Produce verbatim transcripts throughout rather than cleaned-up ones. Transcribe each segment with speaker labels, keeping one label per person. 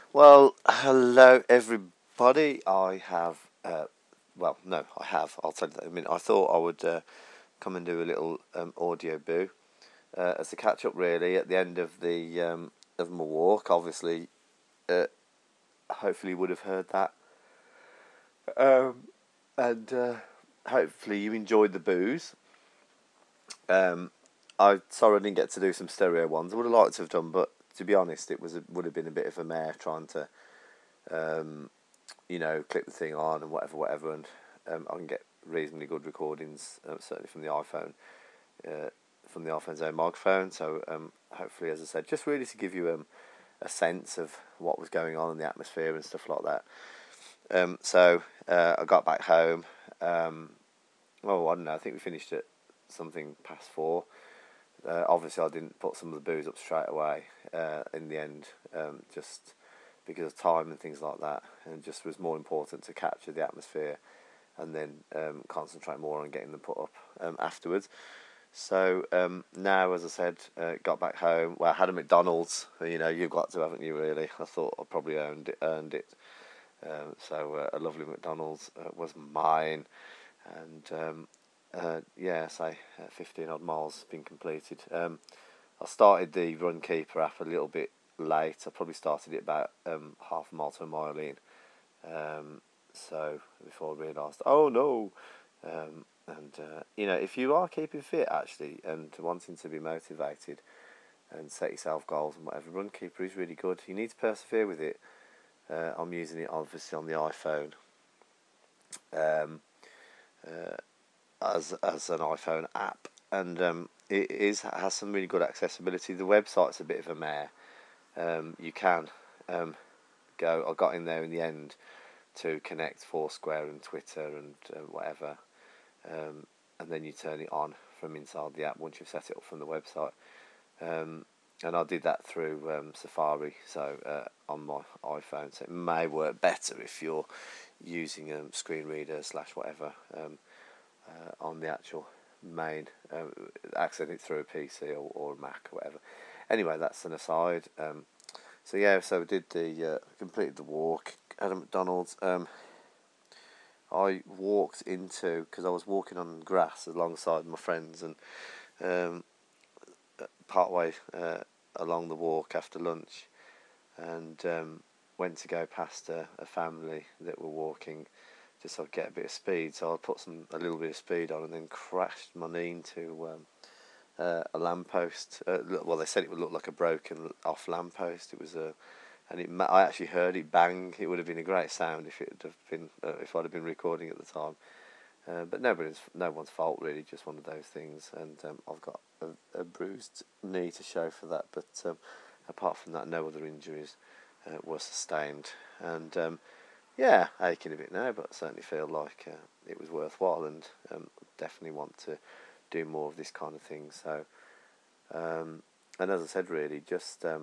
Speaker 1: Well, hello everybody. I have, uh, well, no, I have. I'll tell you that in a minute. I thought I would uh, come and do a little um, audio boo uh, as a catch up, really, at the end of the um, of my walk. Obviously, uh, hopefully, you would have heard that, um, and uh, hopefully, you enjoyed the boos. Um, I sorry I didn't get to do some stereo ones. I would have liked to have done, but to be honest, it was a, would have been a bit of a mare trying to. Um, you know, click the thing on and whatever, whatever, and um, I can get reasonably good recordings, uh, certainly from the iPhone, uh, from the iPhone's own microphone. So um, hopefully, as I said, just really to give you um, a sense of what was going on in the atmosphere and stuff like that. Um, so uh, I got back home. Um, oh, I don't know. I think we finished at something past four. Uh, obviously, I didn't put some of the booze up straight away. Uh, in the end, um, just because of time and things like that, and it just was more important to capture the atmosphere and then um, concentrate more on getting them put up um, afterwards. So um, now, as I said, uh, got back home. Well, I had a McDonald's. You know, you've got to, haven't you? Really, I thought I probably earned it. Earned it. Um, so uh, a lovely McDonald's uh, was mine, and um, uh, yeah, say uh, fifteen odd miles has been completed. Um, I started the Runkeeper app a little bit late. I probably started it about um, half a mile to a mile in. Um, so before I realised, oh no. Um, and uh, you know, if you are keeping fit actually and wanting to be motivated and set yourself goals and whatever, Runkeeper is really good. You need to persevere with it. Uh, I'm using it obviously on the iPhone um, uh, as as an iPhone app, and um, it is has some really good accessibility. The website's a bit of a mare. Um, you can um, go. I got in there in the end to connect Foursquare and Twitter and uh, whatever, um, and then you turn it on from inside the app once you've set it up from the website. Um, and I did that through um, Safari, so uh, on my iPhone. So it may work better if you're using a um, screen reader slash whatever um, uh, on the actual main, uh, accessing it through a P C or, or a Mac or whatever. Anyway, that's an aside. Um, so yeah, so we did the uh, completed the walk at a McDonald's. Um, I walked into because I was walking on grass alongside my friends, and um, partway uh, along the walk after lunch, and um, went to go past a, a family that were walking just so I'd get a bit of speed. So I put some a little bit of speed on, and then crashed my knee into um, uh, a lamppost. Uh, well, they said it would look like a broken off lamppost. It was a, and it. I actually heard it bang. It would have been a great sound if it had been uh, if I'd have been recording at the time. Uh, but nobody's, no one's fault really. Just one of those things. And um, I've got a, a bruised knee to show for that. But um, apart from that, no other injuries uh, were sustained. And um, yeah, aching a bit now, but I certainly feel like uh, it was worthwhile, and um, definitely want to do more of this kind of thing. So, um, and as I said, really, just um,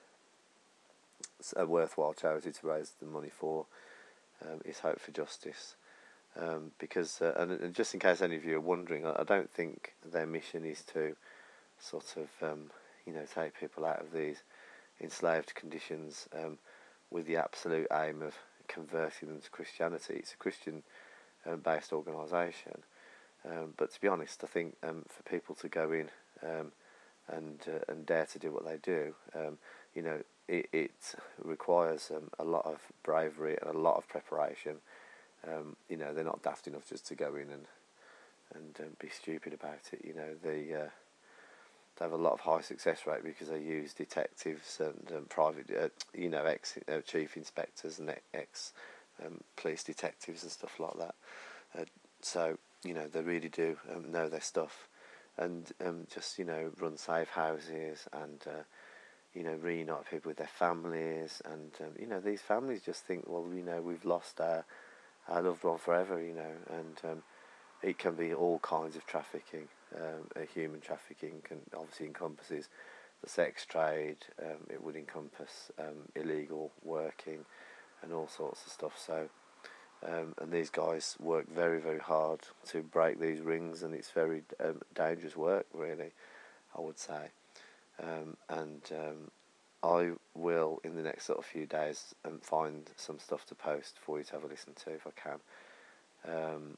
Speaker 1: a worthwhile charity to raise the money for um, is Hope for Justice. Um, because, uh, and, and just in case any of you are wondering, I, I don't think their mission is to sort of, um, you know, take people out of these enslaved conditions um, with the absolute aim of converting them to Christianity. It's a Christian-based um, organisation, um, but to be honest, I think um, for people to go in um, and uh, and dare to do what they do, um, you know, it, it requires um, a lot of bravery and a lot of preparation. Um, you know, they're not daft enough just to go in and and um, be stupid about it. You know, they uh, they have a lot of high success rate because they use detectives and um, private, uh, you know, ex uh, chief inspectors and ex um, police detectives and stuff like that. Uh, so you know, they really do um, know their stuff, and um, just you know, run safe houses and uh, you know, reunite people with their families, and um, you know, these families just think, well, you know, we've lost our our loved one forever, you know, and um, it can be all kinds of trafficking. Um, uh, human trafficking can obviously encompasses the sex trade. Um, it would encompass um, illegal working and all sorts of stuff. So, um, and these guys work very, very hard to break these rings, and it's very um, dangerous work, really, I would say. Um, and um, I will, in the next sort of few days, um, find some stuff to post for you to have a listen to if I can. Um,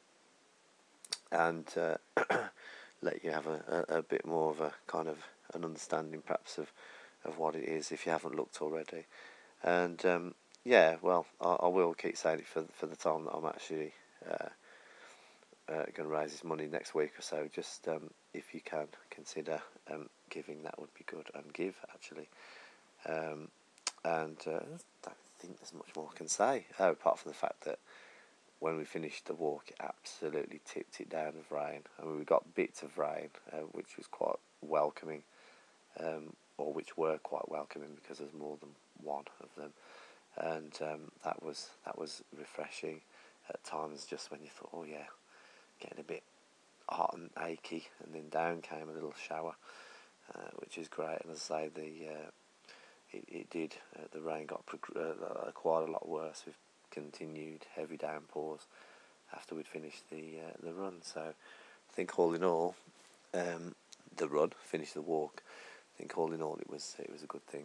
Speaker 1: and uh, let you have a, a, a bit more of a kind of an understanding perhaps of, of what it is if you haven't looked already. And um, yeah, well, I, I will keep saying it for, for the time that I'm actually uh, uh, going to raise this money next week or so. Just um, if you can consider um, giving, that would be good. And give, actually. Um, and uh, I don't think there's much more I can say, uh, apart from the fact that when we finished the walk, it absolutely tipped it down with rain. I mean, we got bits of rain, uh, which was quite welcoming, um, or which were quite welcoming because there's more than one of them, and um, that was that was refreshing at times. Just when you thought, oh yeah, getting a bit hot and achy, and then down came a little shower, uh, which is great. And as I say, the uh, it, it did. Uh, the rain got prog- uh, quite a lot worse with continued heavy downpours after we'd finished the uh, the run. So I think all in all, um, the run, finished the walk. I think all in all it was it was a good thing.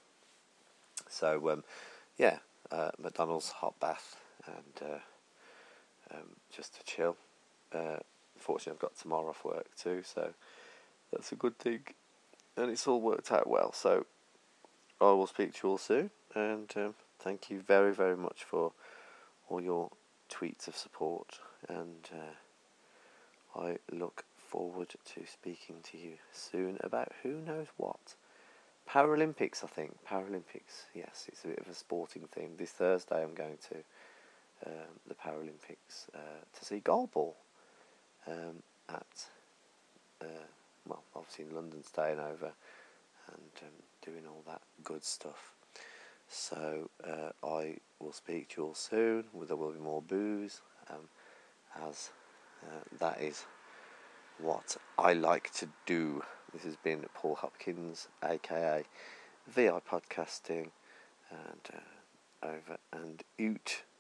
Speaker 1: So um, yeah, uh, McDonald's hot bath and uh, um, just to chill. Uh, fortunately, I've got tomorrow off work too, so that's a good thing, and it's all worked out well. So I will speak to you all soon, and um, thank you very very much for all your tweets of support, and uh, I look forward to speaking to you soon about who knows what. Paralympics, I think. Paralympics, yes, it's a bit of a sporting theme. This Thursday I'm going to um, the Paralympics uh, to see goalball um, at, uh, well, obviously in London, staying over and um, doing all that good stuff. So uh, I will speak to you all soon. There will be more booze, um, as uh, that is what I like to do. This has been Paul Hopkins, aka V I Podcasting, and uh, over and out.